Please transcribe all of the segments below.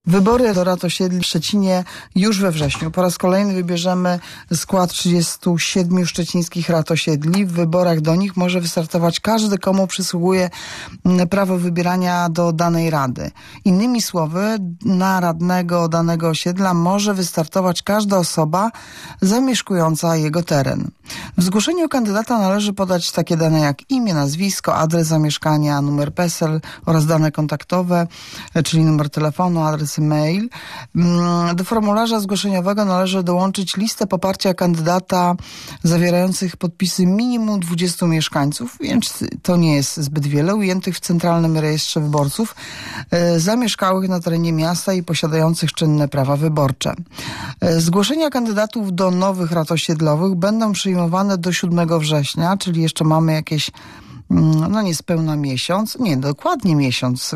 Wybory do rad osiedli w Szczecinie już we wrześniu. Po raz kolejny wybierzemy skład 37 szczecińskich rad osiedli. W wyborach do nich może wystartować każdy, komu przysługuje prawo wybierania do danej rady. Innymi słowy, na radnego danego osiedla może wystartować każda osoba zamieszkująca jego teren. W zgłoszeniu kandydata należy podać takie dane jak imię, nazwisko, adres zamieszkania, numer PESEL oraz dane kontaktowe, czyli numer telefonu, adres mail. Do formularza zgłoszeniowego należy dołączyć listę poparcia kandydata zawierających podpisy minimum 20 mieszkańców, więc to nie jest zbyt wiele, ujętych w Centralnym Rejestrze Wyborców, zamieszkałych na terenie miasta i posiadających czynne prawa wyborcze. Zgłoszenia kandydatów do nowych rad osiedlowych będą przyjmowane do 7 września, czyli jeszcze mamy jakieś niespełna miesiąc, dokładnie miesiąc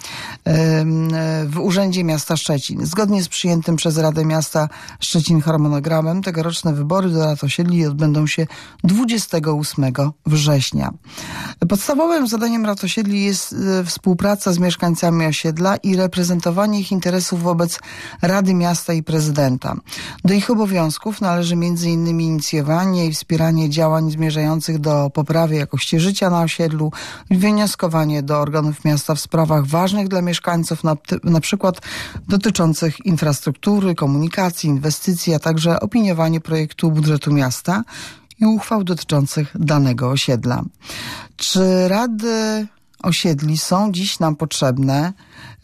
w Urzędzie Miasta Szczecin. Zgodnie z przyjętym przez Radę Miasta Szczecin harmonogramem tegoroczne wybory do rad osiedli odbędą się 28 września. Podstawowym zadaniem rad osiedli jest współpraca z mieszkańcami osiedla i reprezentowanie ich interesów wobec Rady Miasta i prezydenta. Do ich obowiązków należy m.in. inicjowanie i wspieranie działań zmierzających do poprawy jakości życia na osiedlu, wnioskowanie do organów miasta w sprawach ważnych dla mieszkańców, na przykład dotyczących infrastruktury, komunikacji, inwestycji, a także opiniowanie projektu budżetu miasta i uchwał dotyczących danego osiedla. Czy rady osiedli są dziś nam potrzebne?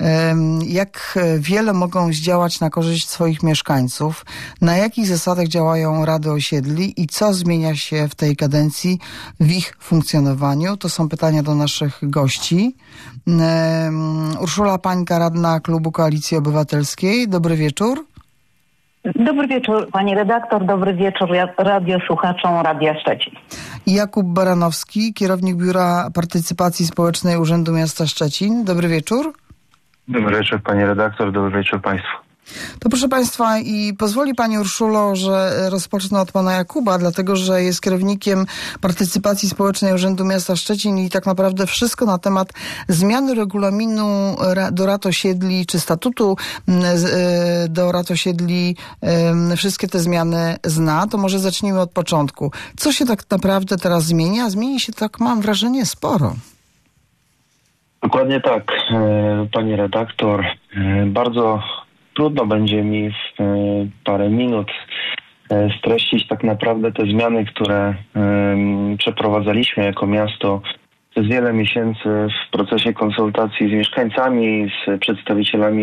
Jak wiele mogą zdziałać na korzyść swoich mieszkańców? Na jakich zasadach działają rady osiedli i co zmienia się w tej kadencji w ich funkcjonowaniu? To są pytania do naszych gości. Urszula Pańka, radna klubu Koalicji Obywatelskiej. Dobry wieczór. Dobry wieczór, pani redaktor. Dobry wieczór radiosłuchaczom Radia Szczecin. Jakub Baranowski, kierownik Biura Partycypacji Społecznej Urzędu Miasta Szczecin. Dobry wieczór. Dobry wieczór, pani redaktor. Dobry wieczór państwu. To proszę państwa, i pozwoli pani Urszulo, że rozpocznę od pana Jakuba, dlatego że jest kierownikiem Partycypacji Społecznej Urzędu Miasta Szczecin i tak naprawdę wszystko na temat zmiany regulaminu do rad osiedli, czy statutu do rad osiedli, wszystkie te zmiany zna. To może zacznijmy od początku. Co się tak naprawdę teraz zmieni? A zmieni się, tak mam wrażenie, sporo. Dokładnie tak, pani redaktor. Bardzo trudno będzie mi w parę minut streścić tak naprawdę te zmiany, które przeprowadzaliśmy jako miasto przez wiele miesięcy w procesie konsultacji z mieszkańcami, z przedstawicielami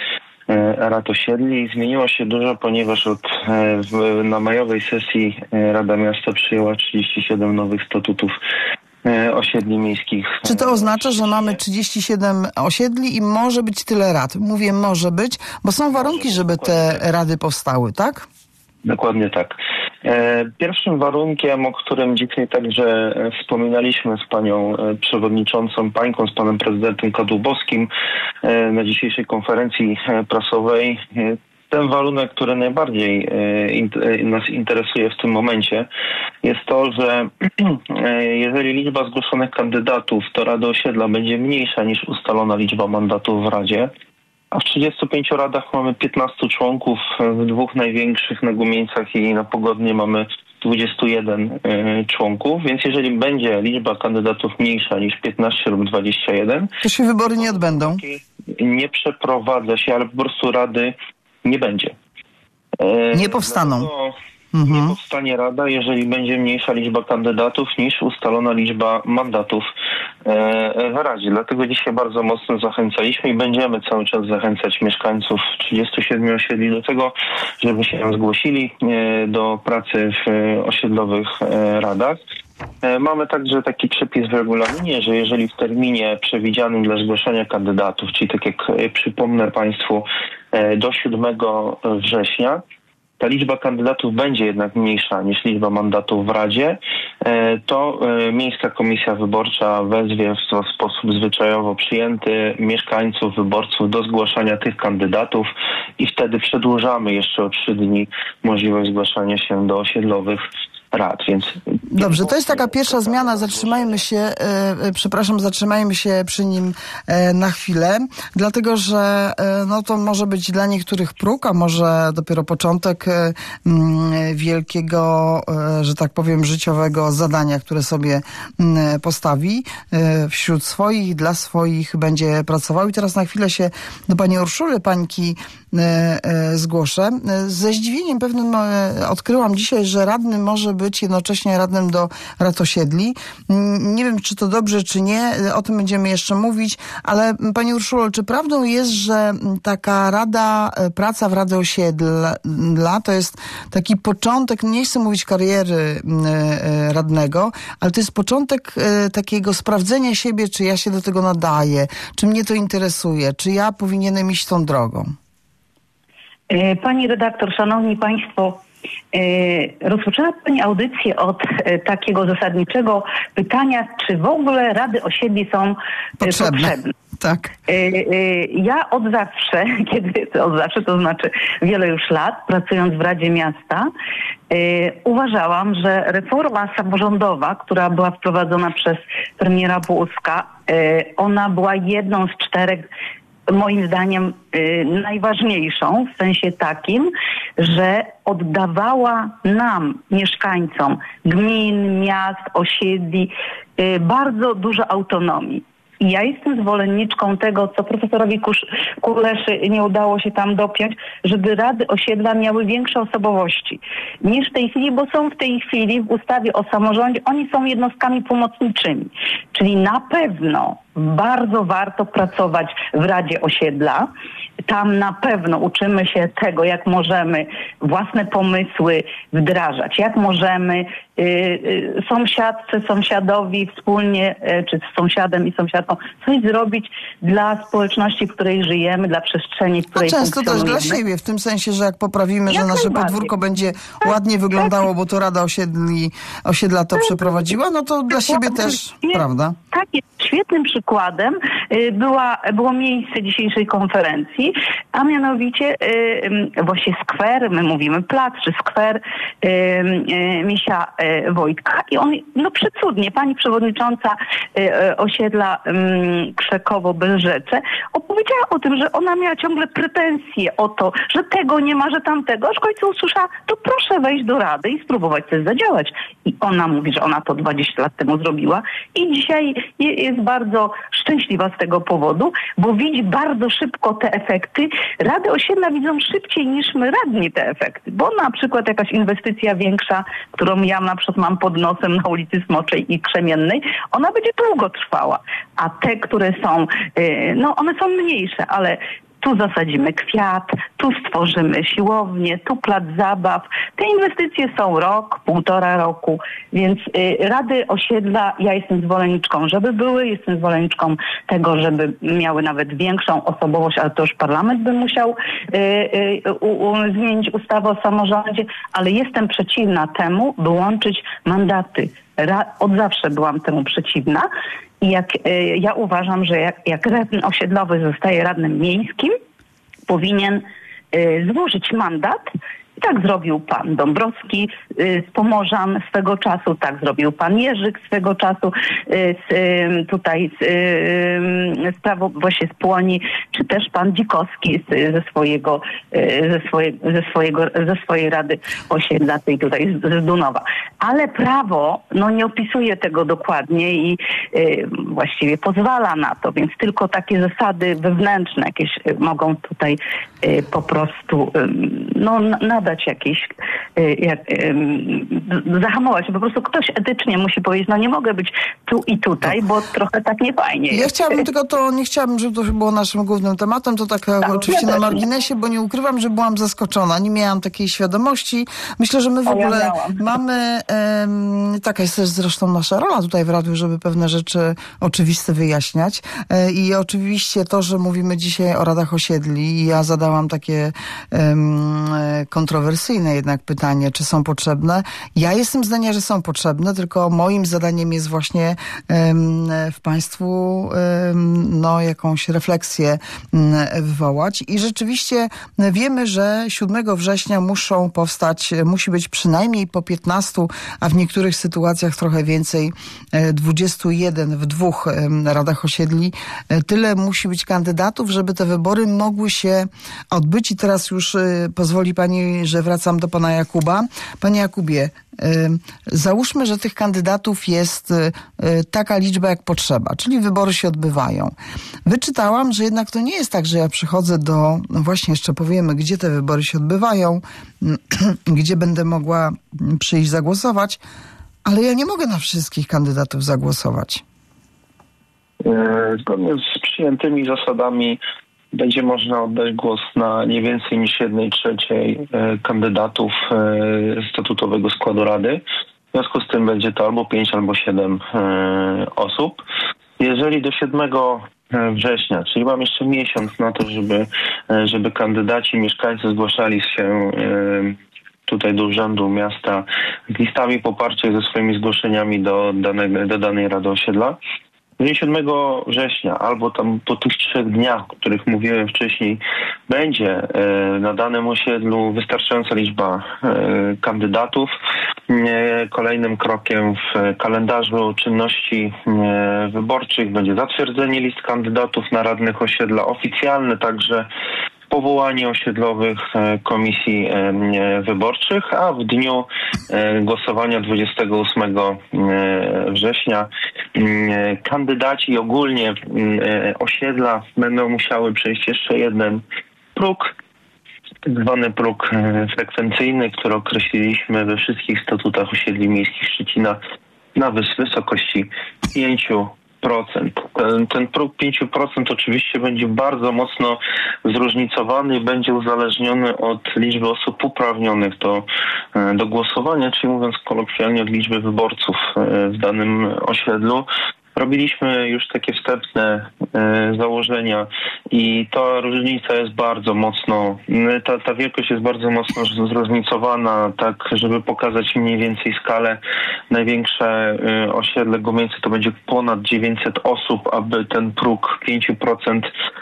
rad osiedli. Zmieniło się dużo, ponieważ na majowej sesji Rada Miasta przyjęła 37 nowych statutów osiedli miejskich. Czy to oznacza, że mamy 37 osiedli i może być tyle rad? Mówię może być, bo są warunki, żeby te rady powstały, tak? Dokładnie tak. Pierwszym warunkiem, o którym dzisiaj także wspominaliśmy z panią przewodniczącą Pańką, z panem prezydentem Kadłubowskim na dzisiejszej konferencji prasowej, ten warunek, który najbardziej nas interesuje w tym momencie, jest to, że jeżeli liczba zgłoszonych kandydatów do Rady Osiedla będzie mniejsza niż ustalona liczba mandatów w Radzie, a w 35 radach mamy 15 członków, w dwóch największych, na Gumieńcach i na Pogodnie, mamy 21 członków, więc jeżeli będzie liczba kandydatów mniejsza niż 15 lub 21, to się wybory nie odbędą. Nie przeprowadza się, ale po prostu rady nie będzie. Nie powstaną. Nie powstanie rada, jeżeli będzie mniejsza liczba kandydatów niż ustalona liczba mandatów w Radzie. Dlatego dzisiaj bardzo mocno zachęcaliśmy i będziemy cały czas zachęcać mieszkańców 37 osiedli do tego, żeby się zgłosili do pracy w osiedlowych radach. Mamy także taki przepis w regulaminie, że jeżeli w terminie przewidzianym dla zgłoszenia kandydatów, czyli tak jak przypomnę państwu, do 7 września, ta liczba kandydatów będzie jednak mniejsza niż liczba mandatów w Radzie, to Miejska Komisja Wyborcza wezwie w sposób zwyczajowo przyjęty mieszkańców, wyborców do zgłaszania tych kandydatów i wtedy przedłużamy jeszcze o 3 dni możliwość zgłaszania się do osiedlowych rad, więc... Dobrze, to jest taka pierwsza zmiana. Zatrzymajmy się przy nim na chwilę, dlatego że no to może być dla niektórych próg, a może dopiero początek wielkiego, że tak powiem, życiowego zadania, które sobie postawi. Wśród swoich, dla swoich będzie pracował. I teraz na chwilę się do pani Urszuli Pańki zgłoszę. Ze zdziwieniem pewnym odkryłam dzisiaj, że radny może być jednocześnie radnym do rad osiedli. Nie wiem, czy to dobrze, czy nie. O tym będziemy jeszcze mówić, ale pani Urszulo, czy prawdą jest, że taka praca w Radzie Osiedla to jest taki początek, nie chcę mówić kariery radnego, ale to jest początek takiego sprawdzenia siebie, czy ja się do tego nadaję, czy mnie to interesuje, czy ja powinienem iść tą drogą? Pani redaktor, szanowni państwo, rozpoczęła pani audycję od takiego zasadniczego pytania, czy w ogóle rady osiedli są potrzebne. Tak. Ja od zawsze, to znaczy wiele już lat, pracując w Radzie Miasta, uważałam, że reforma samorządowa, która była wprowadzona przez premiera Buzka, ona była jedną z 4, moim zdaniem najważniejszą, w sensie takim, że oddawała nam, mieszkańcom gmin, miast, osiedli, bardzo dużo autonomii. I ja jestem zwolenniczką tego, co profesorowi Kuleszy nie udało się tam dopiąć, żeby rady osiedla miały większe osobowości niż w tej chwili, bo są w tej chwili w ustawie o samorządzie, oni są jednostkami pomocniczymi. Czyli na pewno bardzo warto pracować w Radzie Osiedla. Tam na pewno uczymy się tego, jak możemy własne pomysły wdrażać, jak możemy sąsiadowi wspólnie, czy z sąsiadem i sąsiadką coś zrobić dla społeczności, w której żyjemy, dla przestrzeni, w której funkcjonujemy. Często też dla siebie, w tym sensie, że jak poprawimy, że nasze podwórko będzie ładnie wyglądało, bo to Rada Osiedla to przeprowadziła, no to dla siebie też, prawda? Tak, świetnym przykładem było miejsce dzisiejszej konferencji, a mianowicie właśnie skwer, my mówimy plac, czy skwer Misia Wojtka. I on, przecudnie, pani przewodnicząca osiedla Krzekowo-Belżece opowiedziała o tym, że ona miała ciągle pretensje o to, że tego nie ma, że tamtego, aż w końcu usłyszała, to proszę wejść do rady i spróbować coś zadziałać. I ona mówi, że ona to 20 lat temu zrobiła i dzisiaj jest bardzo szczęśliwa z tego powodu, bo widzi bardzo szybko te efekty. Rady osiedla widzą szybciej niż my radni te efekty, bo na przykład jakaś inwestycja większa, którą ja na przykład mam pod nosem na ulicy Smoczej i Krzemiennej, ona będzie długo trwała, a te, które są, one są mniejsze, ale tu zasadzimy kwiat, tu stworzymy siłownię, tu plac zabaw. Te inwestycje są rok, 1,5 roku, więc rady osiedla, ja jestem zwolenniczką, żeby były, jestem zwolenniczką tego, żeby miały nawet większą osobowość, ale to już parlament by musiał zmienić ustawę o samorządzie, ale jestem przeciwna temu, by łączyć mandaty. Od zawsze byłam temu przeciwna. I ja uważam, że jak radny osiedlowy zostaje radnym miejskim, powinien złożyć mandat. I tak zrobił pan Dąbrowski z Pomorzan swego czasu, tak zrobił pan Jerzyk swego czasu właśnie z Płoni, czy też pan Dzikowski ze swojej rady osiedla tej tutaj z Dunowa. Ale prawo nie opisuje tego dokładnie i właściwie pozwala na to, więc tylko takie zasady wewnętrzne jakieś mogą tutaj po prostu nadać jakieś, zahamować. Po prostu ktoś etycznie musi powiedzieć, nie mogę być tu i tutaj, bo trochę tak nie fajnie jest. Ja chciałabym nie chciałabym, żeby to było naszym głównym tematem, to tak oczywiście na marginesie, bo nie ukrywam, że byłam zaskoczona. Nie miałam takiej świadomości. Myślę, że my w ogóle mamy, taka jest też zresztą nasza rola tutaj w radiu, żeby pewne rzeczy oczywiste wyjaśniać. I oczywiście to, że mówimy dzisiaj o radach osiedli i ja zadałam takie kontrowersyjne kontrowersyjne jednak pytanie, czy są potrzebne. Ja jestem zdania, że są potrzebne, tylko moim zadaniem jest właśnie w państwu jakąś refleksję wywołać. I rzeczywiście wiemy, że 7 września musi być przynajmniej po 15, a w niektórych sytuacjach trochę więcej, 21 w 2 radach osiedli. Tyle musi być kandydatów, żeby te wybory mogły się odbyć. I teraz już pozwoli pani, że wracam do pana Jakuba. Panie Jakubie, załóżmy, że tych kandydatów jest taka liczba, jak potrzeba, czyli wybory się odbywają. Wyczytałam, że jednak to nie jest tak, że ja przychodzę właśnie jeszcze powiemy, gdzie te wybory się odbywają, gdzie będę mogła przyjść zagłosować, ale ja nie mogę na wszystkich kandydatów zagłosować. Zgodnie z przyjętymi zasadami będzie można oddać głos na nie więcej niż 1/3 kandydatów statutowego składu Rady. W związku z tym będzie to albo 5, albo 7 osób. Jeżeli do 7 września, czyli mam jeszcze miesiąc na to, żeby kandydaci, mieszkańcy zgłaszali się tutaj do Urzędu Miasta z listami poparcia ze swoimi zgłoszeniami do danej Rady Osiedla. 7 września albo tam po tych 3 dniach, o których mówiłem wcześniej, będzie na danym osiedlu wystarczająca liczba kandydatów. Kolejnym krokiem w kalendarzu czynności wyborczych będzie zatwierdzenie list kandydatów na radnych osiedla, oficjalne także powołanie osiedlowych komisji wyborczych, a w dniu głosowania 28 września kandydaci i ogólnie osiedla będą musiały przejść jeszcze jeden próg, tak zwany próg frekwencyjny, który określiliśmy we wszystkich statutach osiedli miejskich Szczecina na wysokości 5%. Ten próg 5% oczywiście będzie bardzo mocno zróżnicowany i będzie uzależniony od liczby osób uprawnionych do głosowania, czyli mówiąc kolokwialnie od liczby wyborców w danym osiedlu. Robiliśmy już takie wstępne założenia i ta różnica jest bardzo mocno, ta wielkość jest bardzo mocno zróżnicowana, tak żeby pokazać mniej więcej skalę. Największe osiedle Gumieńce to będzie ponad 900 osób, aby ten próg 5%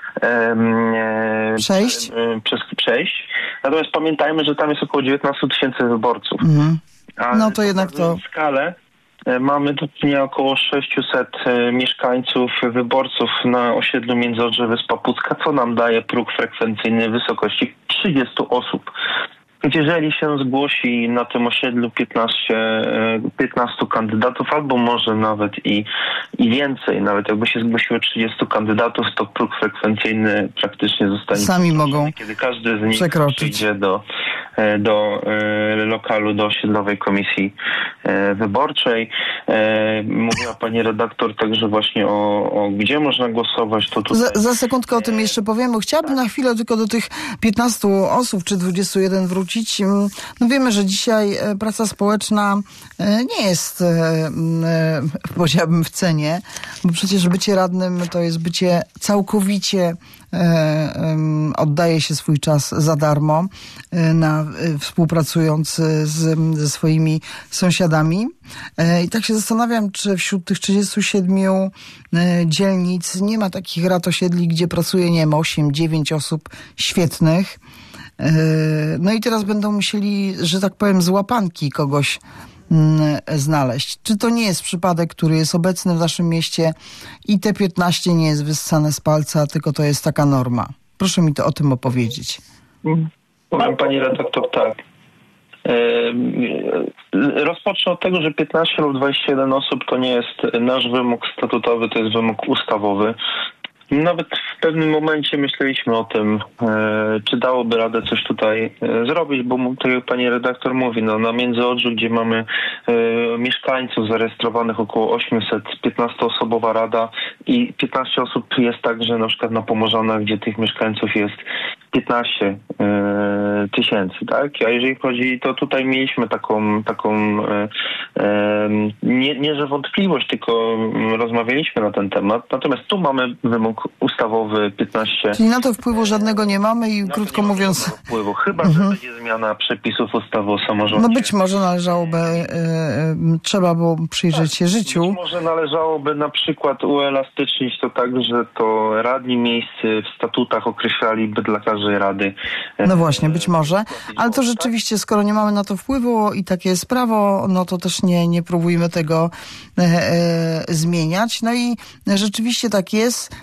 przejść. Natomiast pamiętajmy, że tam jest około 19 000 wyborców. No to jednak to... Skalę mamy do czynienia około 600 mieszkańców, wyborców na osiedlu Międzyodrze Wyspa Pucka, co nam daje próg frekwencyjny w wysokości 30 osób. Jeżeli się zgłosi na tym osiedlu 15 kandydatów, albo może nawet i więcej, nawet jakby się zgłosiło 30 kandydatów, to próg frekwencyjny praktycznie zostanie... Sami mogą kiedy każdy z nich przekroczyć. Przyjdzie do lokalu, do osiedlowej komisji wyborczej. Mówiła pani redaktor także właśnie o gdzie można głosować. To tutaj... Za sekundkę o tym jeszcze powiem, bo chciałabym na chwilę tylko do tych 15 osób czy 21 wrócić. No wiemy, że dzisiaj praca społeczna nie jest, powiedziałabym, w cenie, bo przecież bycie radnym to jest bycie całkowicie, oddaje się swój czas za darmo, współpracując ze swoimi sąsiadami. I tak się zastanawiam, czy wśród tych 37 dzielnic nie ma takich rad osiedli, gdzie pracuje, nie wiem, 8-9 osób świetnych. No i teraz będą musieli, że tak powiem, z łapanki kogoś znaleźć. Czy to nie jest przypadek, który jest obecny w naszym mieście i te 15 nie jest wyssane z palca, tylko to jest taka norma? Proszę mi to o tym opowiedzieć. Powiem pani redaktor tak. Rozpocznę od tego, że 15 lub 21 osób to nie jest nasz wymóg statutowy, to jest wymóg ustawowy. Nawet w pewnym momencie myśleliśmy o tym, czy dałoby radę coś tutaj zrobić, bo tak jak pani redaktor mówi, na Międzyodrzu, gdzie mamy mieszkańców zarejestrowanych około 800, 15-osobowa rada i 15 osób jest także na przykład na Pomorzanach, gdzie tych mieszkańców jest 15 tysięcy, tak? A jeżeli chodzi, to tutaj mieliśmy taką nie że wątpliwość, tylko rozmawialiśmy na ten temat. Natomiast tu mamy wymóg ustawowy 15. Czyli na to wpływu żadnego nie mamy i krótko mówiąc... Wpływu, chyba że będzie zmiana przepisów ustawy o samorządzie. No być może należałoby, trzeba było przyjrzeć się życiu. Być może należałoby na przykład uelastycznić to tak, że to radni miejscy w statutach określaliby dla każdej rady. No właśnie, być może. Ale to rzeczywiście, skoro nie mamy na to wpływu i takie jest prawo, no to też nie próbujmy tego zmieniać. No i rzeczywiście tak jest.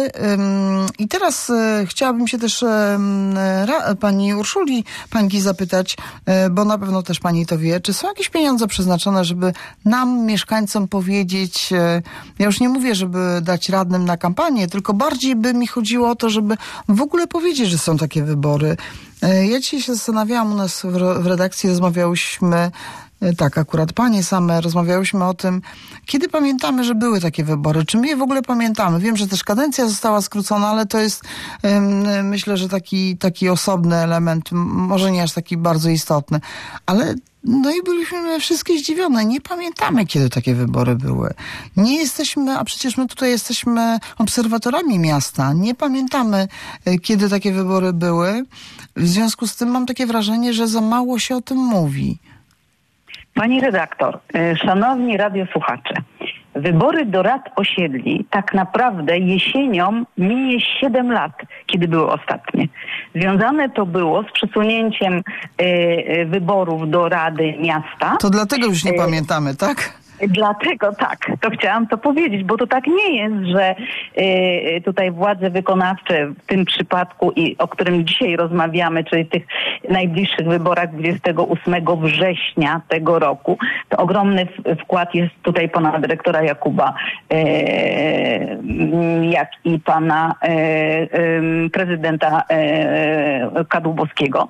I teraz chciałabym się też pani Urszuli Pańki zapytać, bo na pewno też pani to wie, czy są jakieś pieniądze przeznaczone, żeby nam, mieszkańcom powiedzieć, ja już nie mówię, żeby dać radnym na kampanię, tylko bardziej by mi chodziło o to, żeby w ogóle powiedzieć, że są takie wybory. Ja dzisiaj się zastanawiałam, u nas w redakcji rozmawiałyśmy, tak, akurat panie same rozmawiałyśmy o tym, kiedy pamiętamy, że były takie wybory. Czy my je w ogóle pamiętamy? Wiem, że też kadencja została skrócona, ale to jest myślę, że taki osobny element, może nie aż taki bardzo istotny. Ale no i byliśmy wszystkie zdziwione. Nie pamiętamy, kiedy takie wybory były. Nie jesteśmy, a przecież my tutaj jesteśmy obserwatorami miasta. Nie pamiętamy, kiedy takie wybory były. W związku z tym mam takie wrażenie, że za mało się o tym mówi. Pani redaktor, szanowni radiosłuchacze, wybory do rad osiedli tak naprawdę jesienią minie 7 lat, kiedy były ostatnie. Związane to było z przesunięciem wyborów do Rady Miasta. To dlatego już nie pamiętamy, tak? Dlatego tak, to chciałam to powiedzieć, bo to tak nie jest, że tutaj władze wykonawcze w tym przypadku, i o którym dzisiaj rozmawiamy, czyli tych najbliższych wyborach 28 września tego roku, to ogromny wkład jest tutaj pana dyrektora Jakuba, jak i pana prezydenta Kadłubowskiego.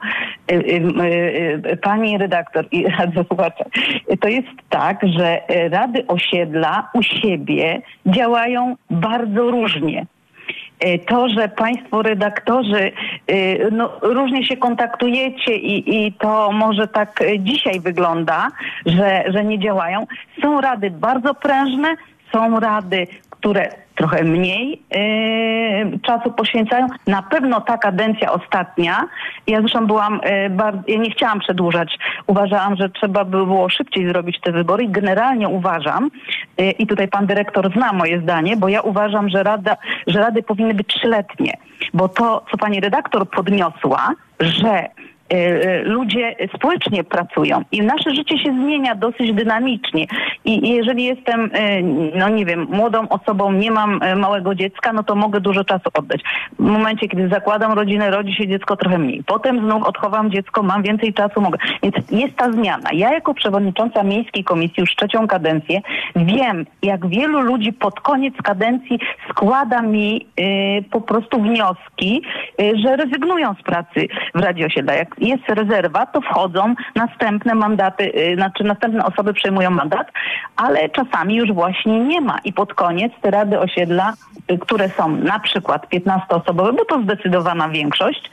Pani redaktor i radiosłuchacze, to jest tak, że rady osiedla u siebie działają bardzo różnie. To, że państwo redaktorzy różnie się kontaktujecie i to może tak dzisiaj wygląda, że nie działają. Są rady bardzo prężne, są rady, które trochę mniej czasu poświęcają. Na pewno ta kadencja ostatnia, ja zresztą ja nie chciałam przedłużać, uważałam, że trzeba by było szybciej zrobić te wybory i generalnie uważam, i tutaj pan dyrektor zna moje zdanie, bo ja uważam, że rady powinny być 3-letnie, bo to, co pani redaktor podniosła, że ludzie społecznie pracują i nasze życie się zmienia dosyć dynamicznie i jeżeli jestem, młodą osobą, nie mam małego dziecka, no to mogę dużo czasu oddać. W momencie, kiedy zakładam rodzinę, rodzi się dziecko trochę mniej. Potem znów odchowam dziecko, mam więcej czasu, mogę. Więc jest ta zmiana. Ja jako przewodnicząca Miejskiej Komisji już 3. kadencję wiem, jak wielu ludzi pod koniec kadencji składa mi po prostu wnioski, że rezygnują z pracy w Radzie Osiedla. Jak jest rezerwa, to wchodzą następne mandaty, następne osoby przejmują mandat, ale czasami już właśnie nie ma. I pod koniec te rady osiedla, które są na przykład 15-osobowe, bo to zdecydowana większość,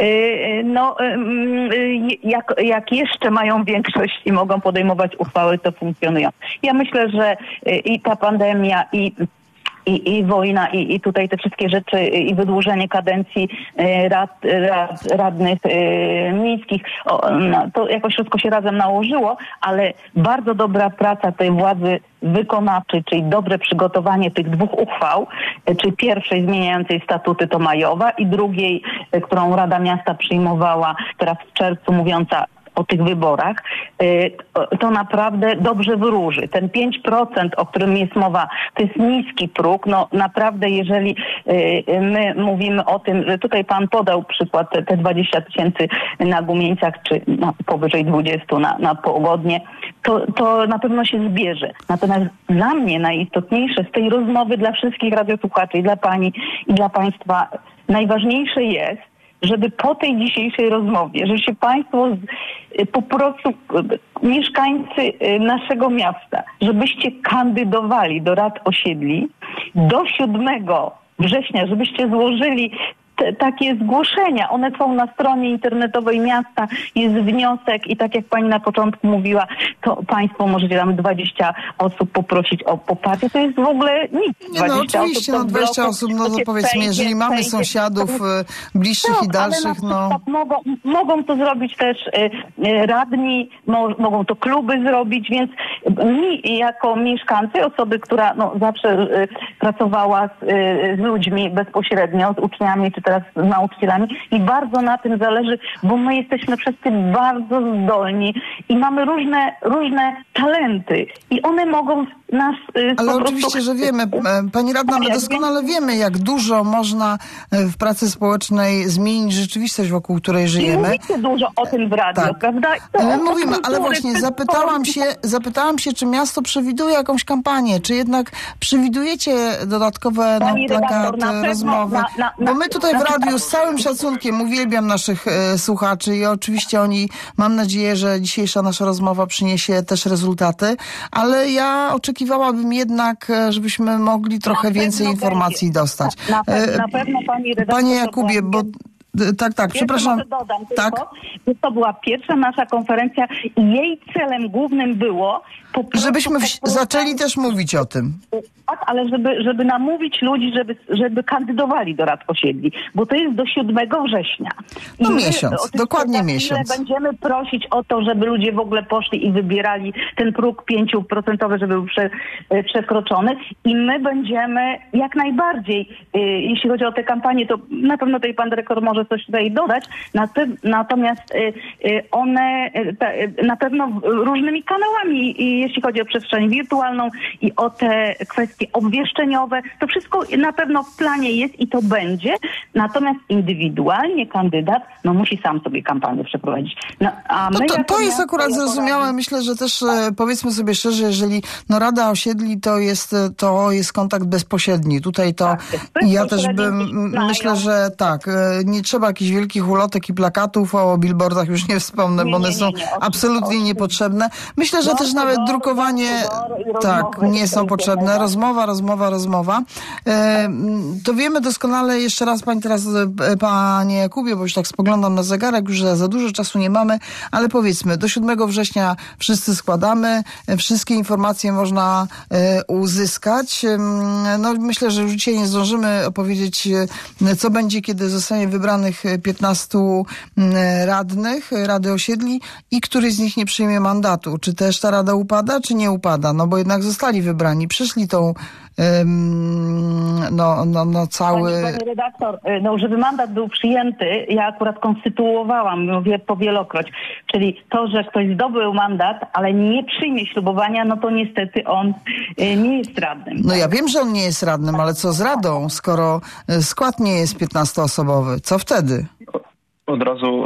jak jeszcze mają większość i mogą podejmować uchwały, to funkcjonują. Ja myślę, że i ta pandemia, i wojna, i tutaj te wszystkie rzeczy, i wydłużenie kadencji radnych miejskich, to jakoś wszystko się razem nałożyło, ale bardzo dobra praca tej władzy wykonawczej, czyli dobre przygotowanie tych 2 uchwał, czyli pierwszej zmieniającej statuty to majowa i drugiej, którą Rada Miasta przyjmowała teraz w czerwcu, mówiąca o tych wyborach, to naprawdę dobrze wróży. Ten 5%, o którym jest mowa, to jest niski próg. No naprawdę, jeżeli my mówimy o tym, że tutaj pan podał przykład te 20 000 na Gumieńcach, czy powyżej 20 na Pogodnie, to na pewno się zbierze. Natomiast dla mnie najistotniejsze z tej rozmowy dla wszystkich radiosłuchaczy, i dla pani, i dla państwa, najważniejsze jest, żeby po tej dzisiejszej rozmowie, żeby się państwo, po prostu mieszkańcy naszego miasta, żebyście kandydowali do rad osiedli do 7 września, żebyście złożyli takie zgłoszenia. One są na stronie internetowej miasta, jest wniosek i tak jak pani na początku mówiła, to państwo możecie tam 20 osób poprosić o poparcie. To jest w ogóle nic. Nie, no oczywiście, 20 osób, no to powiedzmy, jeżeli mamy sąsiadów bliższych i dalszych, ale mogą to zrobić też radni, mogą to kluby zrobić, więc mi jako mieszkańcy, osoby, która zawsze pracowała z ludźmi bezpośrednio, z uczniami czy teraz z nauczycielami i bardzo na tym zależy, bo my jesteśmy wszyscy bardzo zdolni i mamy różne talenty i one mogą nas ale oczywiście, że wiemy. Pani radna, my doskonale wiemy, jak dużo można w pracy społecznej zmienić rzeczywistość, wokół której żyjemy. Mówicie dużo o tym w radiu, tak. prawda? Mówimy, ale właśnie zapytałam się, czy miasto przewiduje jakąś kampanię, czy jednak przewidujecie dodatkowe plakaty, rozmowy? Bo my tutaj w radiu z całym szacunkiem uwielbiam naszych słuchaczy i oczywiście mam nadzieję, że dzisiejsza nasza rozmowa przyniesie też rezultaty, ale ja oczekiwałabym jednak, żebyśmy mogli trochę więcej informacji dostać. Na pewno pani redaktor... Panie Jakubie, bo... Tak, przepraszam. Dodam tylko, że to była pierwsza nasza konferencja i jej celem głównym było... Żebyśmy zaczęli też mówić o tym. Tak, ale żeby namówić ludzi, żeby kandydowali do rad osiedli, bo to jest do 7 września. No miesiąc, dokładnie miesiąc. Będziemy prosić o to, żeby ludzie w ogóle poszli i wybierali ten próg 5%, żeby był przekroczony i my będziemy jak najbardziej, jeśli chodzi o te kampanie, to na pewno tutaj pan dyrektor może coś tutaj dodać, natomiast one na pewno różnymi kanałami, jeśli chodzi o przestrzeń wirtualną i o te kwestie obwieszczeniowe, to wszystko na pewno w planie jest i to będzie, natomiast indywidualnie kandydat musi sam sobie kampanię przeprowadzić. To jest akurat zrozumiałe. Myślę, że też powiedzmy sobie szczerze, jeżeli Rada Osiedli to jest kontakt bezpośredni. Tutaj to ja też myślę, że tak, nie trzeba jakichś wielkich ulotek i plakatów, o billboardach już nie wspomnę, bo one są absolutnie niepotrzebne. Myślę, że też nawet drukowanie nie są potrzebne. Rozmowa. To wiemy doskonale, jeszcze raz panie Jakubie, bo już tak spoglądam na zegarek, już za dużo czasu nie mamy, ale powiedzmy, do 7 września wszyscy składamy, wszystkie informacje można uzyskać. Myślę, że już dzisiaj nie zdążymy opowiedzieć, co będzie, kiedy zostanie wybranych 15 radnych Rady Osiedli i któryś z nich nie przyjmie mandatu. Czy też ta rada upada, czy nie upada? Bo jednak zostali wybrani, przeszli tą cały... Pani redaktor, żeby mandat był przyjęty, ja akurat konstytuowałam, mówię powielokroć, czyli to, że ktoś zdobył mandat, ale nie przyjmie ślubowania, to niestety on nie jest radnym. Ja wiem, że on nie jest radnym, ale co z radą, skoro skład nie jest 15-osobowy? Co wtedy? Od razu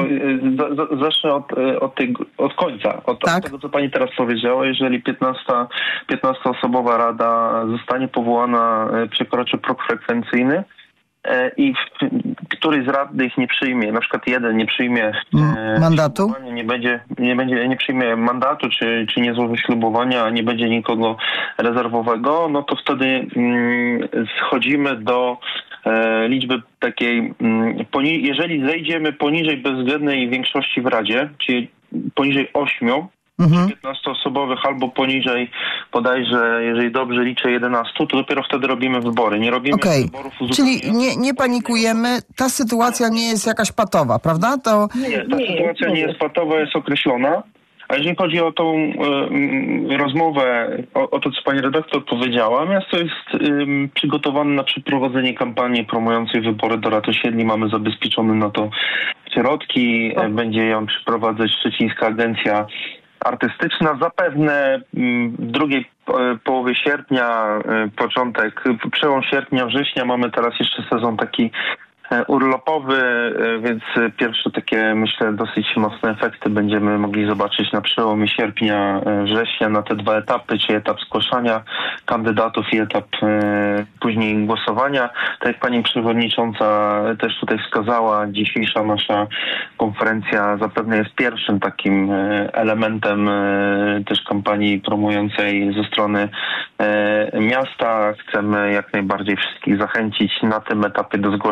zacznę od końca, od tego, co pani teraz powiedziała. Jeżeli 15-osobowa rada zostanie powołana, przekroczy próg frekwencyjny i któryś z radnych nie przyjmie, na przykład jeden nie przyjmie mandatu, nie przyjmie mandatu, czy nie złoży ślubowania, nie będzie nikogo rezerwowego, to wtedy schodzimy do liczby takiej, jeżeli zejdziemy poniżej bezwzględnej większości w Radzie, czyli poniżej 8 15-osobowych albo poniżej bodajże, jeżeli dobrze liczę, 11, to dopiero wtedy robimy wybory. Nie robimy wyborów uzupełniających. Czyli nie panikujemy, ta sytuacja nie jest jakaś patowa, prawda? Nie, sytuacja nie jest patowa, jest określona. A jeżeli chodzi o tą rozmowę, o to, co pani redaktor powiedziała, miasto jest przygotowane na przeprowadzenie kampanii promującej wybory do rad osiedli. Mamy zabezpieczone na to środki. Będzie ją przeprowadzać Szczecińska Agencja Artystyczna. Zapewne w drugiej połowie sierpnia, przełom sierpnia, września, mamy teraz jeszcze sezon taki urlopowy, więc pierwsze takie, myślę, dosyć mocne efekty będziemy mogli zobaczyć na przełomie sierpnia, września na te 2 etapy, czyli etap zgłaszania kandydatów i etap później głosowania. Tak jak pani przewodnicząca też tutaj wskazała, dzisiejsza nasza konferencja zapewne jest pierwszym takim elementem też kampanii promującej ze strony miasta. Chcemy jak najbardziej wszystkich zachęcić na tym etapie do zgłaszania, ale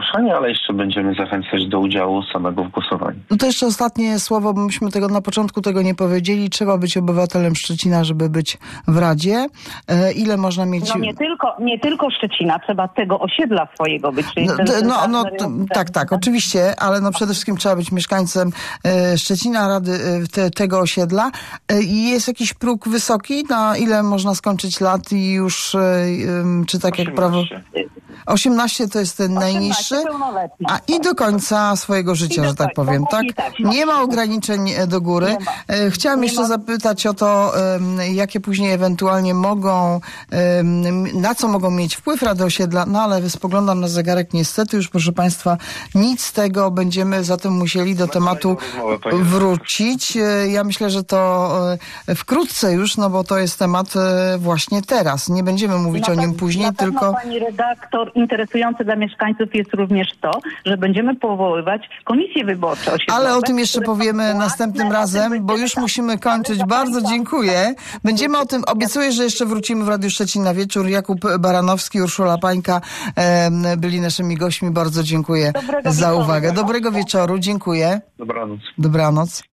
ale jeszcze będziemy zachęcać do udziału samego w głosowaniu. No to jeszcze ostatnie słowo, bo myśmy tego na początku tego nie powiedzieli. Trzeba być obywatelem Szczecina, żeby być w Radzie. Ile można mieć... No nie tylko Szczecina, trzeba tego osiedla swojego być. Tak, oczywiście, ale no przede wszystkim trzeba być mieszkańcem Szczecina, Rady tego osiedla. I jest jakiś próg wysoki, na ile można skończyć lat i już, czy tak 18. Jak prawo... 18 to jest ten najniższy, a i do końca swojego życia, że tak powiem, tak? Nie ma ograniczeń do góry. Chciałam jeszcze zapytać o to, jakie później ewentualnie mogą, na co mogą mieć wpływ Rady Osiedla, no ale spoglądam na zegarek, niestety już, proszę Państwa, nic z tego, będziemy zatem musieli do tematu wrócić. Ja myślę, że to wkrótce już, no bo to jest temat właśnie teraz. Nie będziemy mówić o nim później, tylko... Pani redaktor, interesujące dla mieszkańców jest również to, że będziemy powoływać komisje wyborcze osiedlowe. Ale o tym jeszcze powiemy następnym razem, bo już musimy kończyć. Bardzo dziękuję. Będziemy o tym, obiecuję, że jeszcze wrócimy w Radiu Szczecin na wieczór. Jakub Baranowski, Urszula Pańka byli naszymi gośćmi. Bardzo dziękuję za uwagę. Dobrego wieczoru. Dziękuję. Dobranoc. Dobranoc.